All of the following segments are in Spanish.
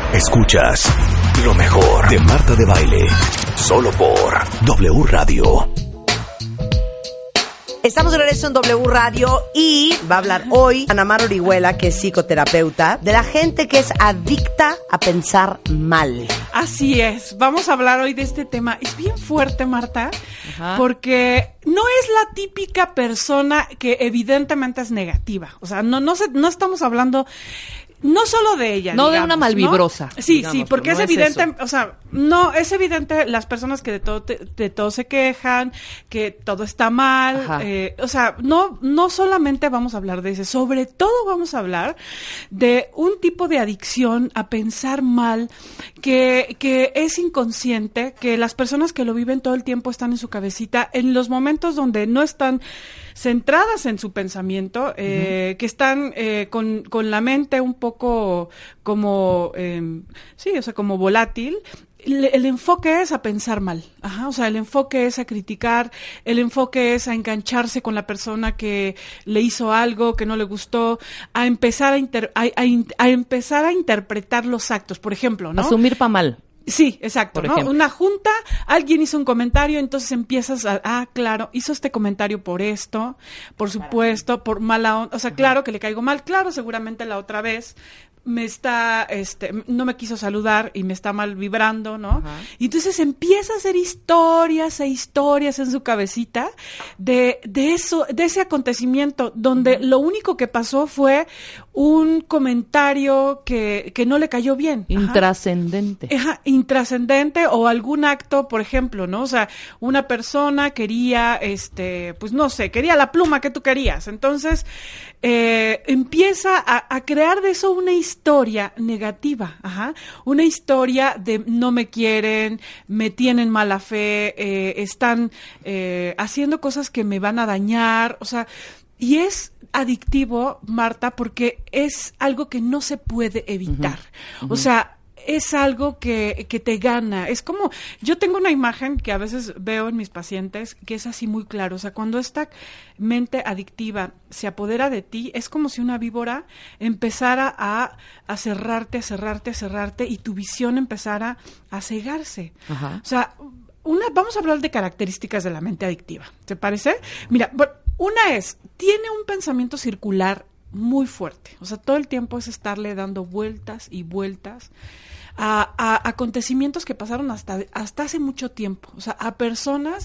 Escuchas lo mejor de Marta de Baile, solo por W Radio. Estamos de regreso en W Radio y va a hablar hoy Ana Mar Orihuela, que es psicoterapeuta, de la gente que es adicta a pensar mal. Así es, vamos a hablar hoy de este tema. Es bien fuerte, Marta, porque no es la típica persona que evidentemente es negativa. O sea, no estamos hablando... No solo de ella, no, digamos, de una malvibrosa. ¿No? Sí, digamos, sí, porque no es evidente, eso. O sea, no, es evidente las personas que de todo se quejan, que todo está mal, o sea, no solamente vamos a hablar de eso, sobre todo vamos a hablar de un tipo de adicción a pensar mal, que es inconsciente, que las personas que lo viven todo el tiempo están en su cabecita, en los momentos donde no están centradas en su pensamiento, que están con la mente un poco como, sí, o sea, como volátil. El enfoque es a pensar mal, o sea, el enfoque es a criticar, el enfoque es a engancharse con la persona que le hizo algo que no le gustó, a empezar a empezar a interpretar los actos, por ejemplo, ¿no? Asumir pa' mal. Sí, exacto, ¿no? Una junta, alguien hizo un comentario, entonces empiezas claro, hizo este comentario por esto, por supuesto, por mala onda, o sea, claro que le caigo mal, claro, seguramente la otra vez me está, no me quiso saludar y me está mal vibrando, ¿no? Y entonces empieza a hacer historias e historias en su cabecita de eso, de ese acontecimiento donde lo único que pasó fue un comentario que no le cayó bien. Intrascendente. Intrascendente, o algún acto, por ejemplo, ¿no? O sea, una persona quería, pues no sé, quería la pluma que tú querías. Entonces, empieza a crear de eso una historia negativa, una historia de no me quieren, me tienen mala fe, están haciendo cosas que me van a dañar, o sea, y es adictivo, Marta, porque es algo que no se puede evitar. O sea, es algo que te gana. Es como, yo tengo una imagen que a veces veo en mis pacientes que es así muy claro. O sea, cuando esta mente adictiva se apodera de ti, es como si una víbora empezara a cerrarte y tu visión empezara a cegarse. O sea, vamos a hablar de características de la mente adictiva. ¿Te parece? Mira, una tiene un pensamiento circular muy fuerte. O sea, todo el tiempo es estarle dando vueltas y vueltas a acontecimientos que pasaron hasta hace mucho tiempo. O sea, a personas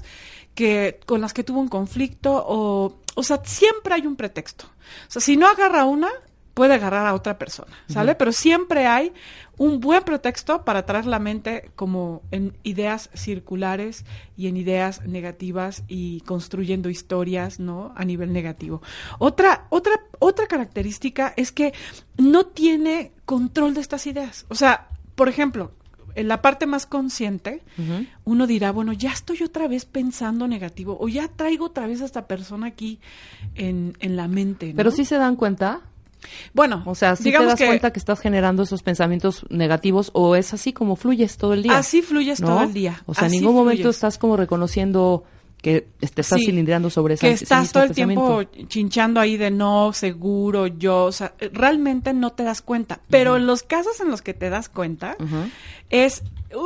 con las que tuvo un conflicto o sea, siempre hay un pretexto. O sea, si no agarra una, puede agarrar a otra persona, ¿sale? Pero siempre hay un buen pretexto para traer la mente como en ideas circulares y en ideas negativas y construyendo historias, ¿no? A nivel negativo. Otra característica es que no tiene control de estas ideas. O sea, por ejemplo, en la parte más consciente, uno dirá, bueno, ya estoy otra vez pensando negativo, o ya traigo otra vez a esta persona aquí en la mente, ¿no? Pero sí se dan cuenta. Bueno, o sea, ¿sí te das cuenta que estás generando esos pensamientos negativos, o es así como fluyes todo el día? Así fluyes, ¿no? Todo el día. O sea, en ningún momento estás como reconociendo que te estás cilindrando sobre esa que estás todo el tiempo chinchando ahí de no, seguro, yo, o sea, realmente no te das cuenta. Pero en los casos en los que te das cuenta, es,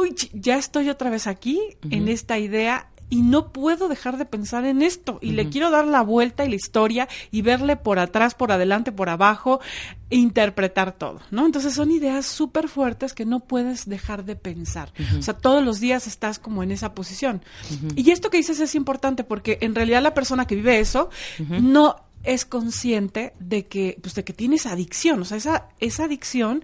ya estoy otra vez aquí, en esta idea, y no puedo dejar de pensar en esto, y le quiero dar la vuelta y la historia, y verle por atrás, por adelante, por abajo, e interpretar todo, ¿no? Entonces son ideas súper fuertes que no puedes dejar de pensar. O sea, todos los días estás como en esa posición. Y esto que dices es importante, porque en realidad la persona que vive eso no es consciente de que tienes adicción, o sea, esa adicción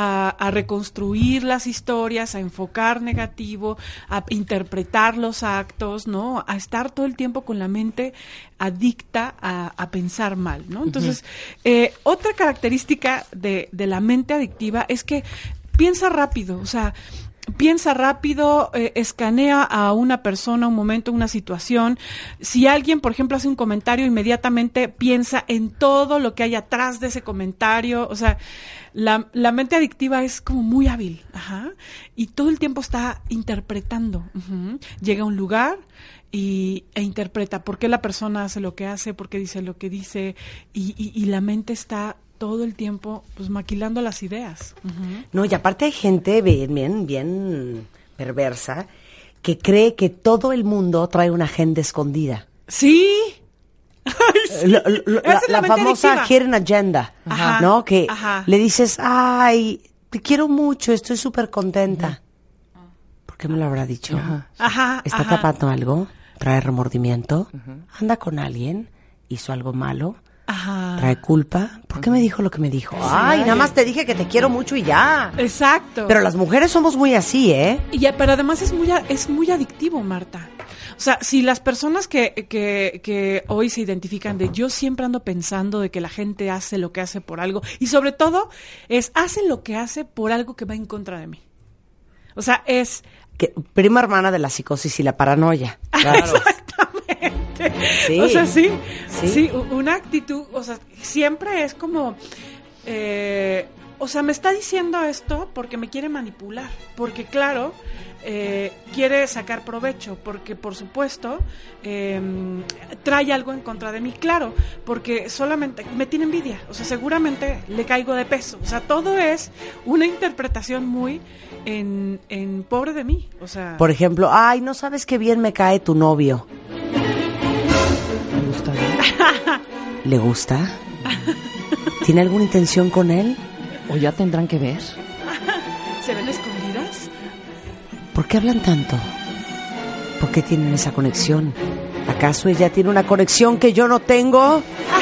a reconstruir las historias, a enfocar negativo, a interpretar los actos, ¿no? A estar todo el tiempo con la mente adicta a pensar mal, ¿no? Entonces, otra característica de la mente adictiva es que piensa rápido, o sea, piensa rápido, escanea a una persona, un momento, una situación. Si alguien, por ejemplo, hace un comentario, inmediatamente piensa en todo lo que hay atrás de ese comentario. O sea, la mente adictiva es como muy hábil, y todo el tiempo está interpretando. Llega a un lugar e interpreta por qué la persona hace lo que hace, por qué dice lo que dice, y la mente está todo el tiempo pues maquilando las ideas. No, y aparte hay gente bien perversa que cree que todo el mundo trae una agenda escondida. Sí. Ay, sí. La famosa hidden agenda, Ajá. ¿no? Que Ajá. le dices, ay, te quiero mucho, estoy súper contenta. ¿Por qué me lo habrá dicho? Ajá. ¿Está ajá. tapando algo? ¿Trae remordimiento? ¿Anda con alguien? ¿Hizo algo malo? Ajá. ¿Trae culpa? ¿Por qué me dijo lo que me dijo? Ay, nada más te dije que te quiero mucho y ya. Exacto. Pero las mujeres somos muy así, ¿eh? Pero además es muy adictivo, Marta. O sea, si las personas que hoy se identifican de yo siempre ando pensando de que la gente hace lo que hace por algo, y sobre todo hace lo que hace por algo que va en contra de mí. O sea, es... Prima hermana de la psicosis y la paranoia. Claro. Exactamente. Sí. O sea, sí, Sí. una actitud, o sea, siempre es como... o sea, me está diciendo esto porque me quiere manipular, porque claro, quiere sacar provecho, porque por supuesto trae algo en contra de mí, claro, porque solamente me tiene envidia, o sea, seguramente le caigo de peso, o sea, todo es una interpretación muy en pobre de mí, o sea... Por ejemplo, ay, no sabes qué bien me cae tu novio. Me gusta. ¿Le gusta? ¿Tiene alguna intención con él? ¿O ya tendrán que ver? ¿Se ven escondidas? ¿Por qué hablan tanto? ¿Por qué tienen esa conexión? ¿Acaso ella tiene una conexión que yo no tengo?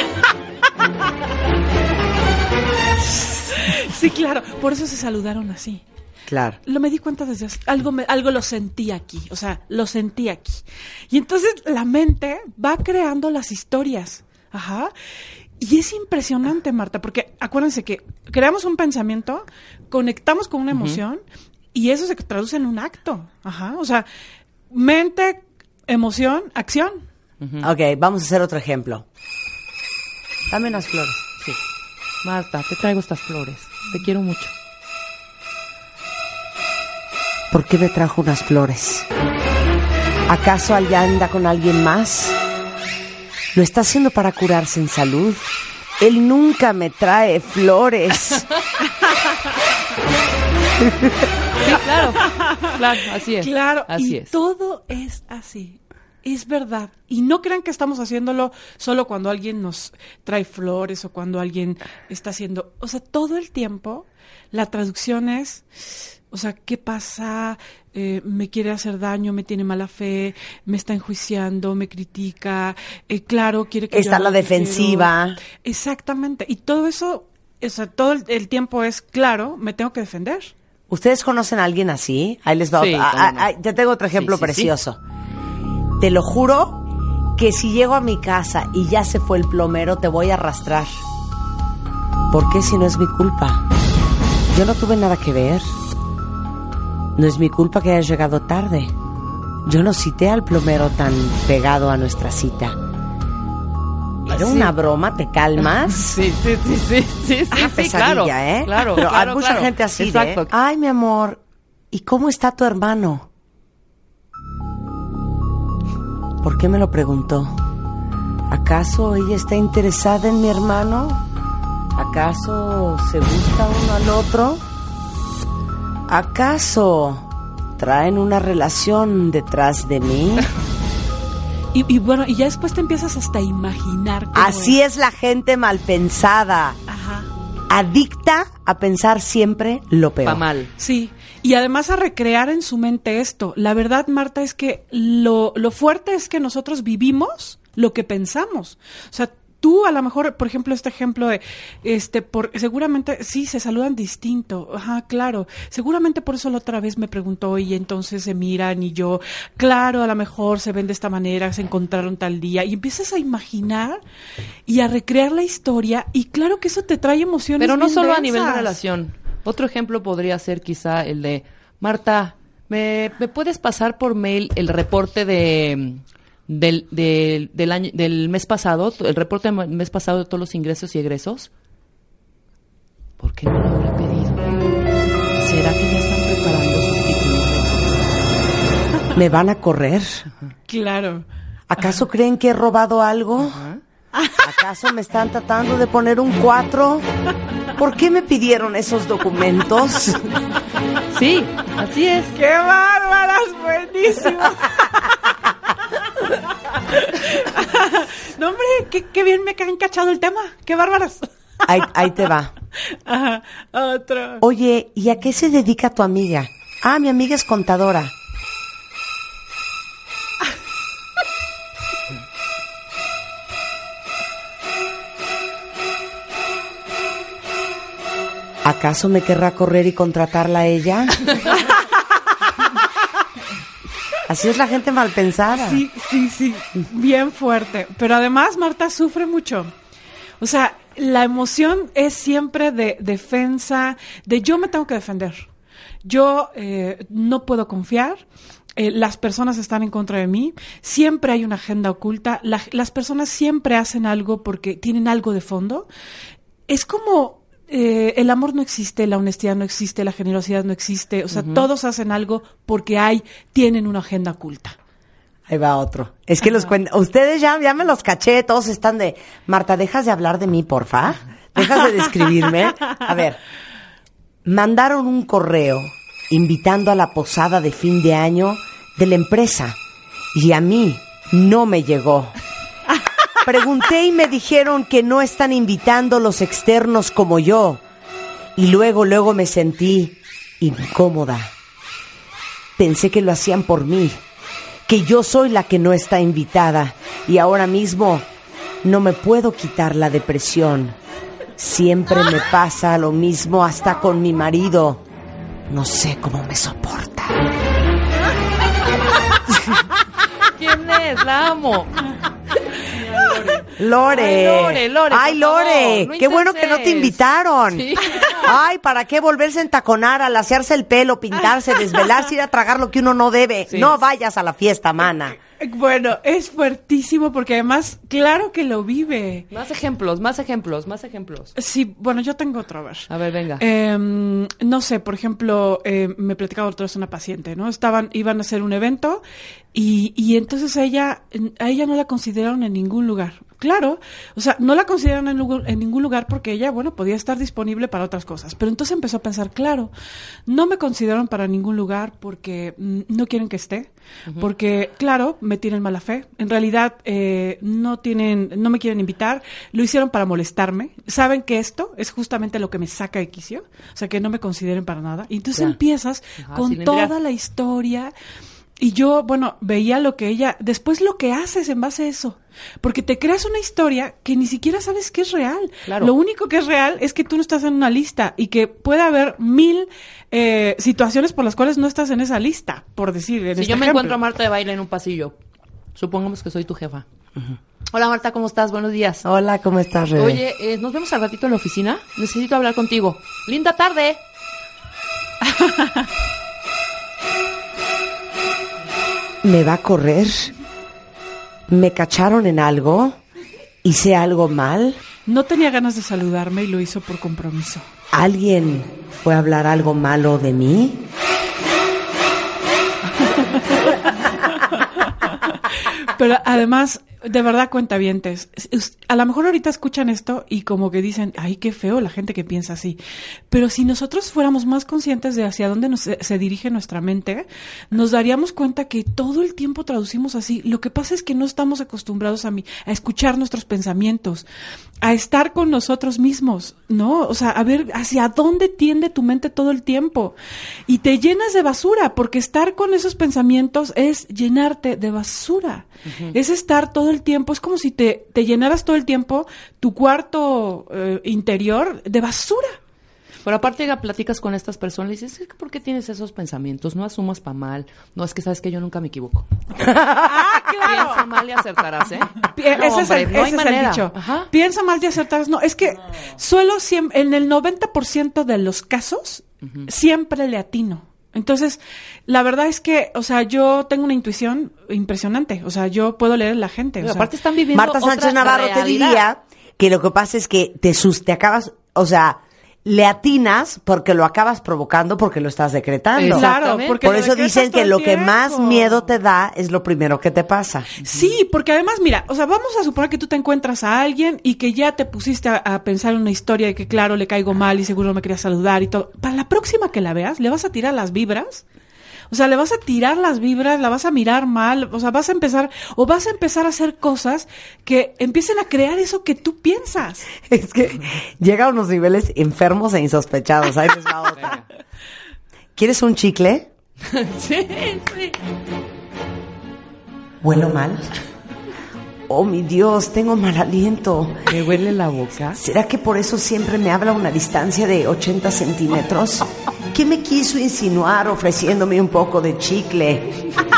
Sí, claro, por eso se saludaron así. Claro. Lo me di cuenta desde algo lo sentí aquí, o sea, lo sentí aquí. Y entonces la mente va creando las historias. Ajá. Y es impresionante, Marta, porque acuérdense que creamos un pensamiento, conectamos con una emoción y eso se traduce en un acto. Ajá. O sea, mente, emoción, acción. Ok, vamos a hacer otro ejemplo. Dame unas flores. Sí. Marta, te traigo estas flores. Te quiero mucho. ¿Por qué me trajo unas flores? ¿Acaso allá anda con alguien más? ¿Lo está haciendo para curarse en salud? Él nunca me trae flores. Sí, claro, así es. Claro, así y es. todo es así. Es verdad. Y no crean que estamos haciéndolo solo cuando alguien nos trae flores o cuando alguien está haciendo... O sea, todo el tiempo la traducción es... O sea, ¿qué pasa? Me quiere hacer daño, me tiene mala fe, me está enjuiciando, me critica. Claro, quiere que Está yo la haga lo que defensiva. quiero. Exactamente. Y todo eso, o sea, todo el tiempo es, claro, me tengo que defender. ¿Ustedes conocen a alguien así? Ahí les va Sí, otro. cómo no. Te tengo otro ejemplo Sí, sí, precioso. Te lo juro que si llego a mi casa y ya se fue el plomero, te voy a arrastrar. ¿Por qué si no es mi culpa? Yo no tuve nada que ver. No es mi culpa que hayas llegado tarde. Yo no cité al plomero tan pegado a nuestra cita. Era una broma, ¿te calmas? Sí, Ah, pesadilla, claro. ¿eh? Claro, Pero claro, hay mucha claro. gente así, Exacto. ¿eh? Ay, mi amor, ¿y cómo está tu hermano? ¿Por qué me lo preguntó? ¿Acaso ella está interesada en mi hermano? ¿Acaso se gusta uno al otro? ¿Acaso traen una relación detrás de mí? Y bueno, y ya después te empiezas hasta a imaginar cómo Así es la gente mal pensada, Ajá. adicta a pensar siempre lo peor. Va mal. Sí, y además a recrear en su mente esto. La verdad, Marta, es que lo fuerte es que nosotros vivimos lo que pensamos. O sea, tú a lo mejor, por ejemplo, este ejemplo de, seguramente sí se saludan distinto. Ajá, claro. Seguramente por eso la otra vez me preguntó y entonces se miran y yo, claro, a lo mejor se ven de esta manera, se encontraron tal día y empiezas a imaginar y a recrear la historia y claro que eso te trae emociones. Pero no bien solo a densas. nivel de relación. Otro ejemplo podría ser quizá el de, Marta, ¿me puedes pasar por mail el reporte del año, del mes pasado, el reporte del mes pasado de todos los ingresos y egresos? ¿Por qué no lo habré pedido? ¿Será que ya están preparando sustituirme? ¿Me van a correr? Claro. ¿Acaso creen que he robado algo? Ajá. ¿Acaso me están tratando de poner un 4? ¿Por qué me pidieron esos documentos? Sí, así es. ¡Qué bárbaras! ¡Buenísimo! No, hombre, qué bien me han cachado el tema. ¡Qué bárbaras! Ahí te va. Ajá, otro. Oye, ¿y a qué se dedica tu amiga? Ah, mi amiga es contadora. ¿Acaso me querrá correr y contratarla a ella? Así es la gente mal pensada. Sí, bien fuerte. Pero además Marta sufre mucho. O sea, la emoción es siempre de defensa, de yo me tengo que defender. Yo no puedo confiar. Las personas están en contra de mí. Siempre hay una agenda oculta. Las personas siempre hacen algo porque tienen algo de fondo. Es como... el amor no existe, la honestidad no existe, la generosidad no existe, o sea, todos hacen algo porque tienen una agenda oculta. Ahí va otro. Es que ustedes ya me los caché, todos están de, Marta, ¿dejas de hablar de mí, porfa? ¿Dejas de describirme? A ver, mandaron un correo invitando a la posada de fin de año de la empresa y a mí no me llegó. Pregunté y me dijeron que no están invitando los externos como yo. Y luego me sentí incómoda. Pensé que lo hacían por mí, que yo soy la que no está invitada. Y ahora mismo no me puedo quitar la depresión. Siempre me pasa lo mismo hasta con mi marido. No sé cómo me soporta. ¿Quién es? La amo. Lore. Ay, Lore. No qué bueno que no te invitaron. Sí. Ay, ¿para qué volverse a entaconar, alaciarse el pelo, pintarse, desvelarse, ir a tragar lo que uno no debe? Sí. No vayas a la fiesta, mana. Bueno, es fuertísimo porque además, claro que lo vive. Más ejemplos. Sí, bueno, yo tengo otro, A ver, venga. No sé, por ejemplo, me platicaba otra vez una paciente, ¿no? Iban a hacer un evento y entonces a ella no la consideraron en ningún lugar. Claro, o sea, no la consideraron en ningún lugar porque ella, bueno, podía estar disponible para otras cosas. Pero entonces empezó a pensar, claro, no me consideraron para ningún lugar porque no quieren que esté, porque, claro, me tienen mala fe. En realidad, no me quieren invitar, lo hicieron para molestarme. Saben que esto es justamente lo que me saca de quicio, o sea, que no me consideren para nada. Y entonces empiezas con toda la historia. Y yo, bueno, veía después lo que haces en base a eso. Porque te creas una historia que ni siquiera sabes que es real. Claro. Lo único que es real es que tú no estás en una lista y que puede haber 1000 situaciones por las cuales no estás en esa lista, por decir. Si yo me encuentro a Marta de Baile en un pasillo, supongamos que soy tu jefa. Hola Marta, ¿cómo estás? Buenos días. Hola, ¿cómo estás, Rebe? Oye, ¿nos vemos al ratito en la oficina? Necesito hablar contigo. Linda tarde. ¿Me va a correr? ¿Me cacharon en algo? ¿Hice algo mal? No tenía ganas de saludarme y lo hizo por compromiso. ¿Alguien fue a hablar algo malo de mí? Pero además, de verdad, cuentavientes, a lo mejor ahorita escuchan esto y como que dicen, ay, qué feo la gente que piensa así. Pero si nosotros fuéramos más conscientes de hacia dónde se dirige nuestra mente, nos daríamos cuenta que todo el tiempo traducimos así. Lo que pasa es que no estamos acostumbrados a escuchar nuestros pensamientos, a estar con nosotros mismos, ¿no? O sea, a ver hacia dónde tiende tu mente todo el tiempo. Y te llenas de basura, porque estar con esos pensamientos es llenarte de basura. Es estar todo el tiempo, es como si te llenaras todo el tiempo tu cuarto interior de basura. Pero aparte ya platicas con estas personas y dices, ¿por qué tienes esos pensamientos? No asumas pa' mal. No, es que sabes que yo nunca me equivoco. ¡Ah, claro! Piensa mal y acertarás, ¿eh? Ese es el dicho. Ajá. Piensa mal y acertarás. No, es que en el 90% de los casos siempre le atino. Entonces, la verdad es que, o sea, yo tengo una intuición impresionante. O sea, yo puedo leer a la gente. Pero aparte están viviendo Marta Sánchez otra Navarro realidad. te diría que lo que pasa es que te acabas, o sea, le atinas porque lo acabas provocando porque lo estás decretando. Claro, porque por lo eso decretas dicen todo que el lo que más tiempo. miedo te da es lo primero que te pasa. Sí, porque además, mira, o sea, vamos a suponer que tú te encuentras a alguien y que ya te pusiste a pensar en una historia de que, claro, le caigo mal y seguro no me quería saludar y todo. Para la próxima que la veas, le vas a tirar las vibras. O sea, le vas a tirar las vibras, la vas a mirar mal, o sea, vas a empezar a hacer cosas que empiecen a crear eso que tú piensas. Es que llega a unos niveles enfermos e insospechados. Ahí les va otra. ¿Quieres un chicle? Sí. ¿Huelo mal? Oh, mi Dios, tengo mal aliento. ¿Me huele la boca? ¿Será que por eso siempre me habla a una distancia de 80 centímetros? ¿Qué me quiso insinuar ofreciéndome un poco de chicle?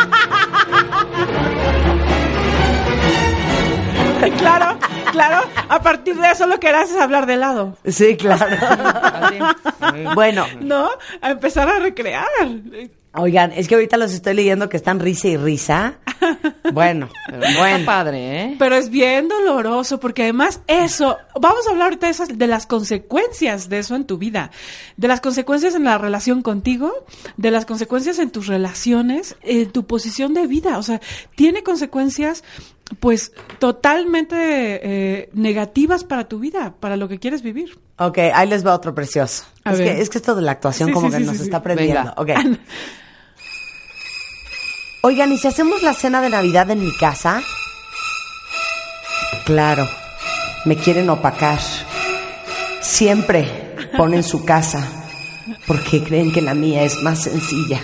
Claro, a partir de eso lo que harás es hablar de helado. Sí, claro. Bueno, ¿No? A empezar a recrear. oigan, es que ahorita los estoy leyendo que están risa y risa. Bueno, Está padre, ¿eh? Pero es bien doloroso porque además eso, vamos a hablar ahorita de las consecuencias de eso en tu vida, de las consecuencias en la relación contigo, de las consecuencias en tus relaciones, en tu posición de vida, o sea, tiene consecuencias pues totalmente negativas para tu vida, para lo que quieres vivir. ok, ahí les va otro precioso. A ver. Es que esto de la actuación Sí, como sí, que sí, nos sí, está sí. prendiendo. Venga. Ok. Oigan, ¿y si hacemos la cena de Navidad en mi casa? Claro, me quieren opacar. Siempre ponen su casa porque creen que la mía es más sencilla.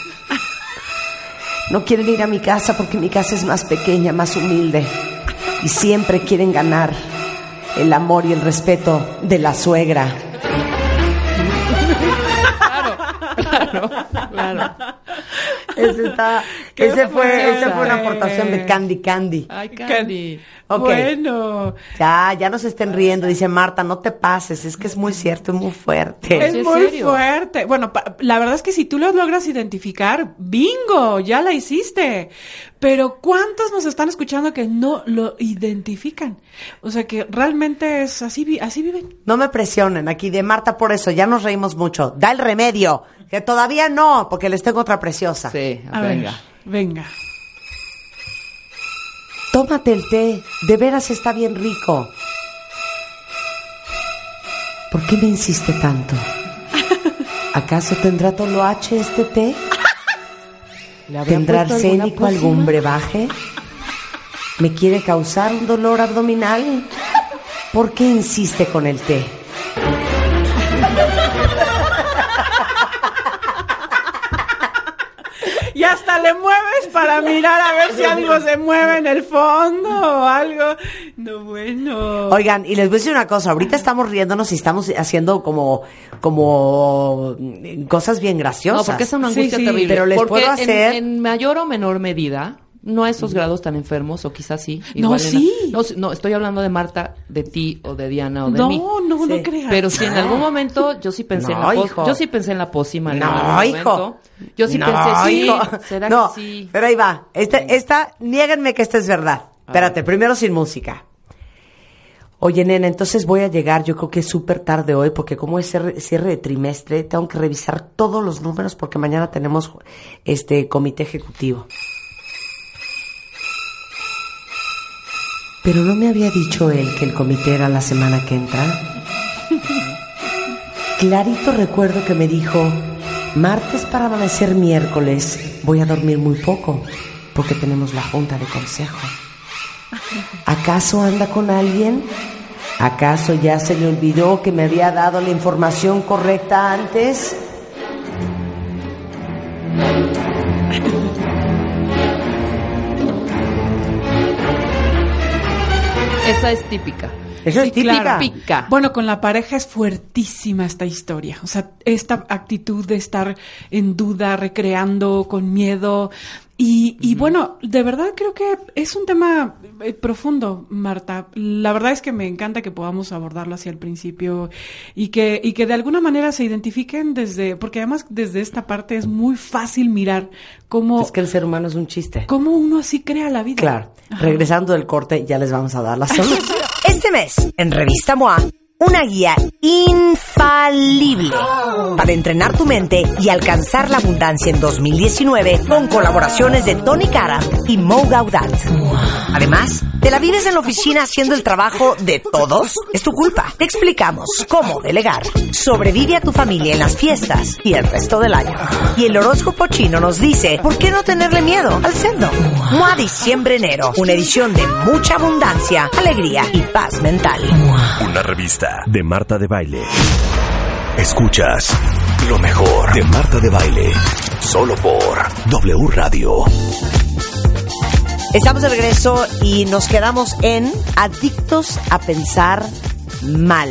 No quieren ir a mi casa porque mi casa es más pequeña, más humilde. Y siempre quieren ganar el amor y el respeto de la suegra. Claro. Esa fue una Sí. aportación de Candy. Ay, Candy. Ok. Bueno, Ya no se estén riendo, dice Marta, no te pases, es que es muy cierto, es muy fuerte. es ¿Sí, en muy serio? fuerte. Bueno, la verdad es que si tú lo logras identificar, bingo, ya la hiciste. Pero ¿cuántos nos están escuchando que no lo identifican? O sea, que realmente es así, así viven. No me presionen aquí de Marta por eso, ya nos reímos mucho. Da el remedio, que todavía no, porque les tengo otra preciosa. Sí, A venga. ver, venga. Tómate el té, de veras está bien rico. ¿Por qué me insiste tanto? ¿Acaso tendrá toloache este té? ¿Le habrá ¿Tendrá puesto alguna arsénico pócima? algún brebaje? ¿Me quiere causar un dolor abdominal? ¿Por qué insiste con el té? Y hasta le mueves para mirar a ver si algo se mueve en el fondo o algo. No, bueno. Oigan, y les voy a decir una cosa, ahorita estamos riéndonos y estamos haciendo como cosas bien graciosas. No, porque es una angustia Sí, sí, terrible. pero les Porque puedo hacer- en mayor o menor medida, no a esos grados tan enfermos, o quizás sí. No, igual sí. No, estoy hablando de Marta, de ti, o de Diana, o de mí. No Sí. creas. Pero si en algún momento yo sí pensé No, hijo. yo sí pensé en la pócima en No, algún hijo. momento. Yo sí No, pensé, sí, hijo. ¿será No, que sí? pero ahí va. Esta, niéguenme que esta es verdad. Espérate, primero sin música. Oye, nena, entonces voy a llegar, yo creo que es súper tarde hoy, porque como es cierre de trimestre, tengo que revisar todos los números, porque mañana tenemos comité ejecutivo. Pero no me había dicho él que el comité era la semana que entra. Clarito recuerdo que me dijo, martes para amanecer miércoles, voy a dormir muy poco, porque tenemos la junta de consejo. ¿Acaso anda con alguien? ¿Acaso ya se le olvidó que me había dado la información correcta antes? Esa es típica. Eso es típica. claro. Típica. Bueno, con la pareja es fuertísima esta historia. O sea, esta actitud de estar en duda, recreando, con miedo. Y bueno, de verdad creo que es un tema profundo, Marta. La verdad es que me encanta que podamos abordarlo hacia el principio y que de alguna manera se identifiquen porque además desde esta parte es muy fácil mirar cómo Es que el ser humano es un chiste. uno así crea la vida. Claro. Ajá. Regresando del corte, ya les vamos a dar la solución. Este mes, en Revista MOA, una guía infalible para entrenar tu mente y alcanzar la abundancia en 2019 con colaboraciones de Tony Karam y Mo Gaudat. Además, ¿te la vives en la oficina haciendo el trabajo de todos? Es tu culpa. Te explicamos cómo delegar. Sobrevive a tu familia en las fiestas y el resto del año. Y el horóscopo chino nos dice, ¿por qué no tenerle miedo al cerdo? Mua Diciembre-Enero, una edición de mucha abundancia, alegría y paz mental. Una revista de Marta de Baile. Escuchas lo mejor de Marta de Baile, solo por W Radio. Estamos de regreso y nos quedamos en adictos a pensar mal.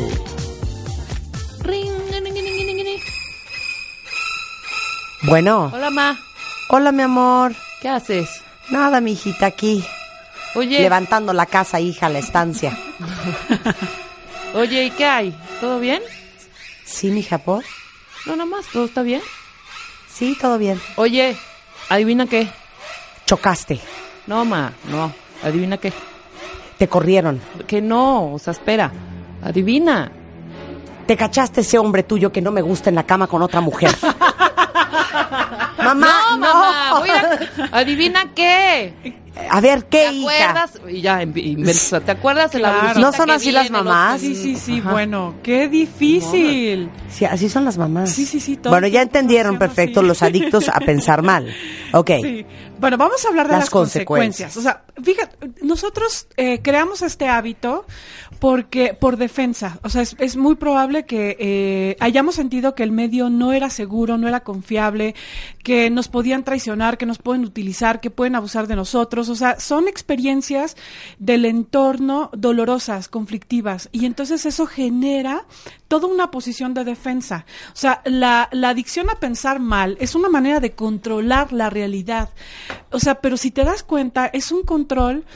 Bueno. Hola, ma. Hola, mi amor. ¿Qué haces? Nada, mi hijita, aquí. Oye. Levantando la casa, hija, la estancia. Oye, ¿y qué hay? ¿Todo bien? Sí, mija, ¿por? No, nada más, ¿todo está bien? Sí, todo bien. Oye, ¿adivina qué? Chocaste. No, ma, no. ¿Adivina qué? Te corrieron. Que no, o sea, espera. Adivina. Te cachaste ese hombre tuyo que no me gusta en la cama con otra mujer. Mamá, no, mamá. Voy adivina qué. A ver, ¿qué, ¿Te hija? acuerdas? Y ya, inversa. ¿Te acuerdas de la Claro. blusita ¿No son que así las viene, mamás? Sí, Ajá. bueno, qué difícil. Sí, así son las mamás. Sí, todo Bueno, ya el tiempo entendieron funciona perfecto así. los adictos a pensar mal. Ok. Sí. Bueno, vamos a hablar de Las las consecuencias. O sea, fíjate, nosotros creamos este hábito por defensa. O sea, es muy probable que hayamos sentido que el medio no era seguro, no era confiable, que nos podían traicionar, que nos pueden utilizar, que pueden abusar de nosotros. O sea, son experiencias del entorno dolorosas, conflictivas. Y entonces eso genera toda una posición de defensa. O sea, la adicción a pensar mal es una manera de controlar la realidad. O sea, pero si te das cuenta, es un control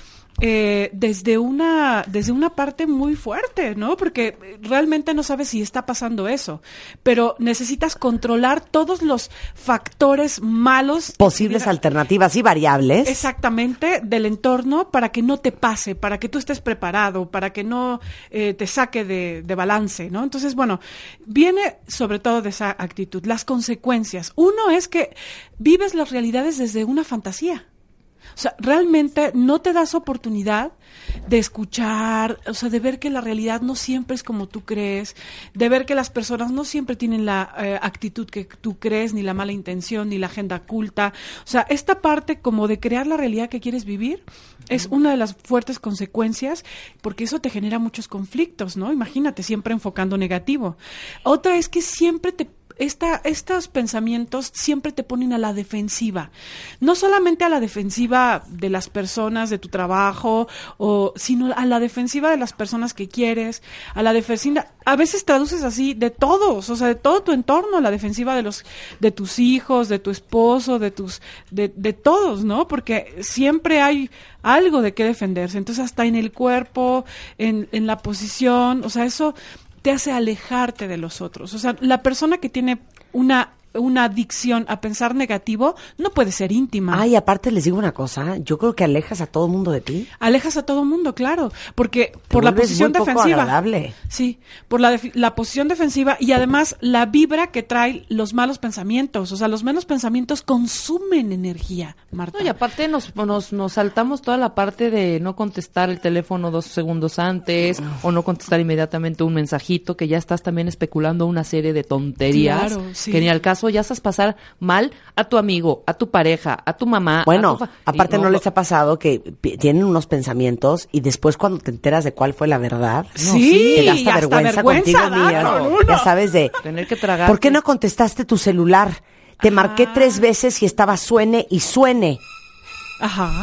desde una parte muy fuerte, ¿no? Porque realmente no sabes si está pasando eso, pero necesitas controlar todos los factores malos. Posibles alternativas y variables. Exactamente, del entorno para que no te pase, para que tú estés preparado, para que no te saque de balance, ¿no? Entonces, bueno, viene sobre todo de esa actitud. Las consecuencias. Uno es que vives las realidades desde una fantasía. O sea, realmente no te das oportunidad de escuchar, o sea, de ver que la realidad no siempre es como tú crees, de ver que las personas no siempre tienen la actitud que tú crees, ni la mala intención, ni la agenda oculta. O sea, esta parte como de crear la realidad que quieres vivir es una de las fuertes consecuencias, porque eso te genera muchos conflictos, ¿no? Imagínate, siempre enfocando negativo. Otra es que siempre estos pensamientos siempre te ponen a la defensiva, no solamente a la defensiva de las personas de tu trabajo, sino a la defensiva de las personas que quieres, a la defensiva, a veces traduces así de todos, o sea, de todo tu entorno, a la defensiva de tus hijos, de tu esposo, de todos, ¿no? Porque siempre hay algo de qué defenderse, entonces hasta en el cuerpo, en la posición, o sea, eso te hace alejarte de los otros. O sea, la persona que tiene una adicción a pensar negativo no puede ser íntima. Ay, aparte les digo una cosa, yo creo que alejas a todo el mundo de ti. Alejas a todo mundo, claro, porque por la posición muy poco defensiva. agradable. Sí, por la posición defensiva y además la vibra que trae los malos pensamientos. O sea, los malos pensamientos consumen energía, Marta. No, y aparte nos saltamos toda la parte de no contestar el teléfono 2 segundos antes o no contestar inmediatamente un mensajito, que ya estás también especulando una serie de tonterías. Claro, sí. Que ni al caso ya estás pasar mal a tu amigo, a tu pareja, a tu mamá. Bueno, aparte no les ha pasado que tienen unos pensamientos y después cuando te enteras de cuál fue la verdad, sí, te da hasta vergüenza contigo mismo. Ya sabes de tener que tragar. ¿Por qué no contestaste tu celular? Te marqué 3 veces y estaba suene y suene. Ajá.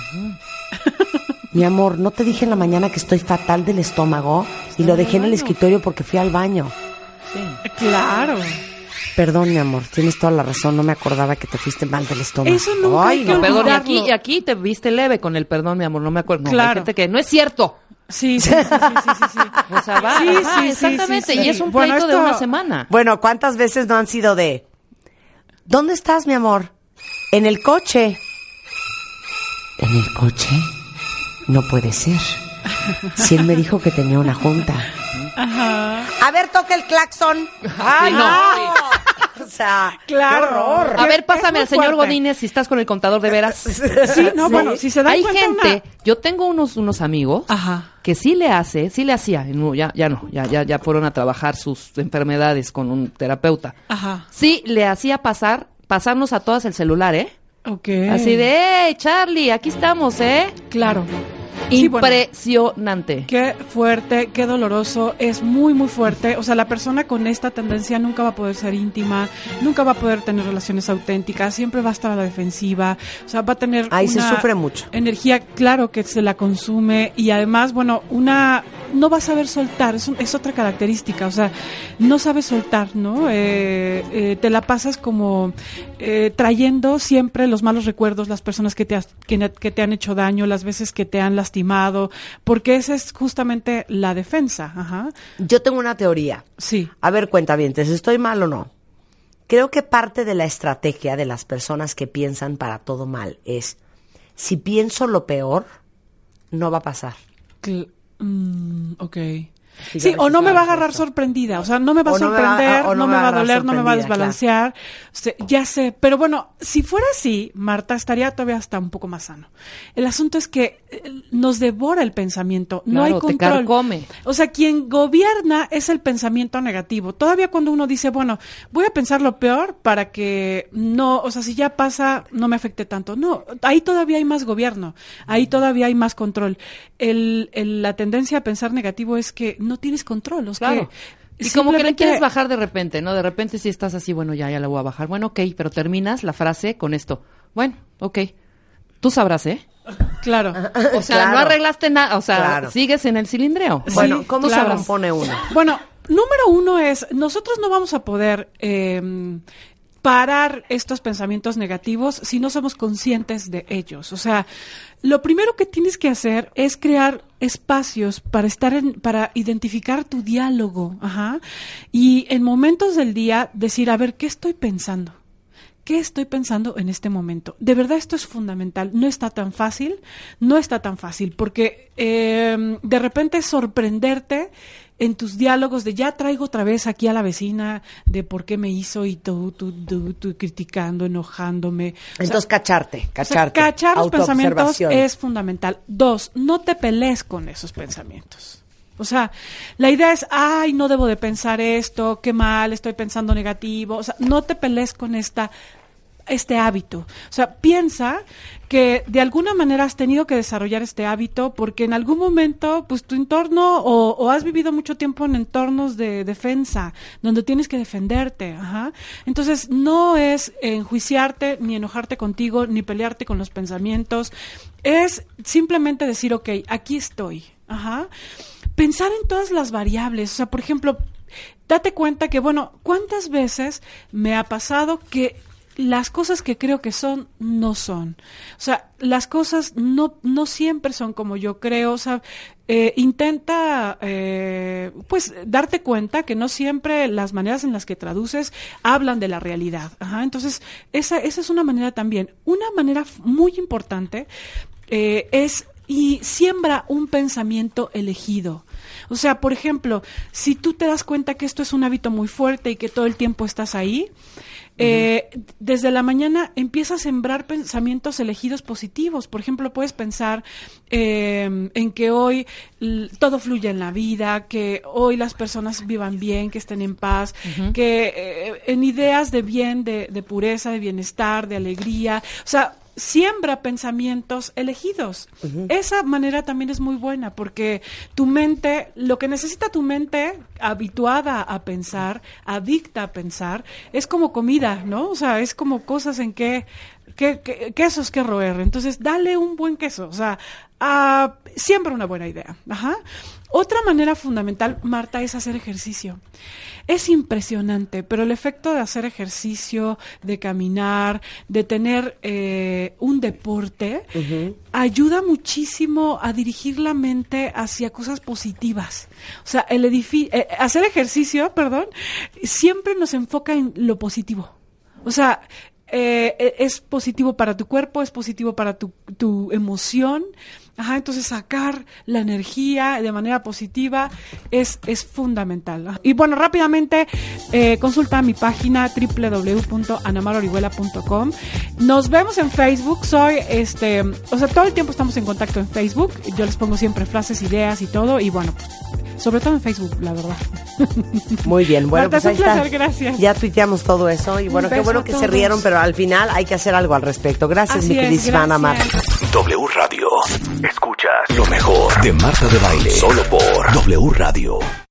Mi amor, ¿no te dije en la mañana que estoy fatal del estómago? Y lo dejé en el escritorio porque fui al baño. Sí. Claro. Perdón, mi amor, tienes toda la razón, no me acordaba que te fuiste mal del estómago. Eso nunca hay que No, perdón, olvidarlo. y aquí te viste leve con el perdón, mi amor, no me acuerdo. No, Claro. hay gente que no es cierto. Sí. O sea, va, Sí, ajá, sí, exactamente, sí, sí. y es un Bueno, pleito de esto- una semana. Bueno, ¿cuántas veces no han sido de ¿dónde estás, mi amor? En el coche. ¿En el coche? No puede ser. Si él me dijo que tenía una junta. Ajá. A ver, toca el claxon. ¡Ay, Sí, no! no. O sea, Claro. qué horror. A ver, Es pásame muy al señor fuerte. Godínez si estás con el contador de veras. Sí, no, bueno, si se dan Hay cuenta gente, yo tengo unos amigos Ajá. que sí le hacía, no, ya fueron a trabajar sus enfermedades con un terapeuta. Ajá. Sí le hacía pasarnos a todas el celular, ¿eh? Ok. Así de, ¡hey, Charlie, aquí estamos, Claro. Sí, bueno. Impresionante. Qué fuerte, qué doloroso, es muy, muy fuerte. O sea, la persona con esta tendencia nunca va a poder ser íntima, nunca va a poder tener relaciones auténticas, siempre va a estar a la defensiva, o sea, va a tener Ahí se una sufre mucho. energía, claro, que se la consume y además, bueno, no va a saber soltar, es otra característica, o sea, no sabe soltar, ¿no? Te la pasas como trayendo siempre los malos recuerdos, las personas que te han hecho daño, las veces que te han lastimado, porque esa es justamente la defensa. Ajá. Yo tengo una teoría. Sí. A ver, cuentavientes, ¿estoy mal o no? Creo que parte de la estrategia de las personas que piensan para todo mal es, si pienso lo peor, no va a pasar. Ok. Sí, Sí, a ver o si no me va a sabes agarrar esto. sorprendida, o sea, no me va a O no me va- sorprender, o no me va a agarrar doler, no me va a sorprendida, desbalancear, ya sé, pero bueno, si fuera así, Marta, estaría todavía hasta un poco más sano. El asunto es que nos devora el pensamiento, no hay Claro, te control. carcome. O sea, quien gobierna es el pensamiento negativo. Todavía cuando uno dice, bueno, voy a pensar lo peor para que no, o sea, si ya pasa, no me afecte tanto. No, ahí todavía hay más gobierno, ahí todavía hay más control. La tendencia a pensar negativo es que no tienes control. O sea, Claro. que Y como que le simplemente- quieres bajar de repente, ¿no? De repente si estás así, bueno, ya la voy a bajar. Bueno, ok, pero terminas la frase con esto. Bueno, ok. Tú sabrás, ¿eh? Claro. O sea, Claro. no arreglaste nada, o sea, Claro. sigues en el cilindreo. Bueno, Sí, ¿cómo claro. se compone uno? Bueno, número uno es, nosotros no vamos a poder parar estos pensamientos negativos si no somos conscientes de ellos. O sea, lo primero que tienes que hacer es crear espacios para para identificar tu diálogo, ajá, y en momentos del día decir, a ver, ¿qué estoy pensando? ¿Qué estoy pensando en este momento? De verdad esto es fundamental. No está tan fácil, porque de repente sorprenderte en tus diálogos de ya traigo otra vez aquí a la vecina de por qué me hizo y tú criticando, enojándome. O sea, Entonces, cacharte. cachar los pensamientos autoobservación. es fundamental. 2, no te pelees con esos pensamientos. O sea, la idea es, ay, no debo de pensar esto, qué mal, estoy pensando negativo. O sea, no te pelees con este hábito. O sea, piensa que de alguna manera has tenido que desarrollar este hábito porque en algún momento, pues tu entorno o has vivido mucho tiempo en entornos de defensa, donde tienes que defenderte. Ajá. Entonces, no es enjuiciarte, ni enojarte contigo, ni pelearte con los pensamientos. Es simplemente decir, ok, aquí estoy. Ajá. Pensar en todas las variables. O sea, por ejemplo, date cuenta que, bueno, ¿cuántas veces me ha pasado que las cosas que creo que son, no son? O sea, las cosas no siempre son como yo creo. O sea, intenta, pues, darte cuenta que no siempre las maneras en las que traduces hablan de la realidad. Ajá. Entonces, esa es una manera también. Una manera muy importante es, y siembra un pensamiento elegido. O sea, por ejemplo, si tú te das cuenta que esto es un hábito muy fuerte y que todo el tiempo estás ahí, desde la mañana empieza a sembrar pensamientos elegidos positivos. Por ejemplo, puedes pensar en que hoy todo fluye en la vida, que hoy las personas vivan bien, que estén en paz, que en ideas de bien, de pureza, de bienestar, de alegría. O sea, siembra pensamientos elegidos. Esa manera también es muy buena porque tu mente, lo que necesita tu mente habituada a pensar, adicta a pensar, es como comida, ¿no? O sea, es como cosas en que quesos que roer. Entonces, dale un buen queso. O sea, siembra una buena idea. Ajá. Otra manera fundamental, Marta, es hacer ejercicio. Es impresionante, pero el efecto de hacer ejercicio, de caminar, de tener un deporte, ayuda muchísimo a dirigir la mente hacia cosas positivas. O sea, hacer ejercicio, siempre nos enfoca en lo positivo. O sea, es positivo para tu cuerpo, es positivo para tu emoción. Entonces sacar la energía de manera positiva es fundamental. Y bueno, rápidamente consulta mi página www.anamarorihuela.com. Nos vemos en Facebook. Todo el tiempo estamos en contacto en Facebook. Yo les pongo siempre frases, ideas y todo. Y bueno, pues, sobre todo en Facebook, la verdad. Muy bien, bueno, Marta, pues ahí es un placer, está. gracias. Ya tuiteamos todo eso y bueno, qué bueno que se rieron, pero al final hay que hacer algo al respecto. Gracias, Así mi es, queridísima Ana Marta. W Radio. Escuchas lo mejor de Marta de Baile. Solo por W Radio.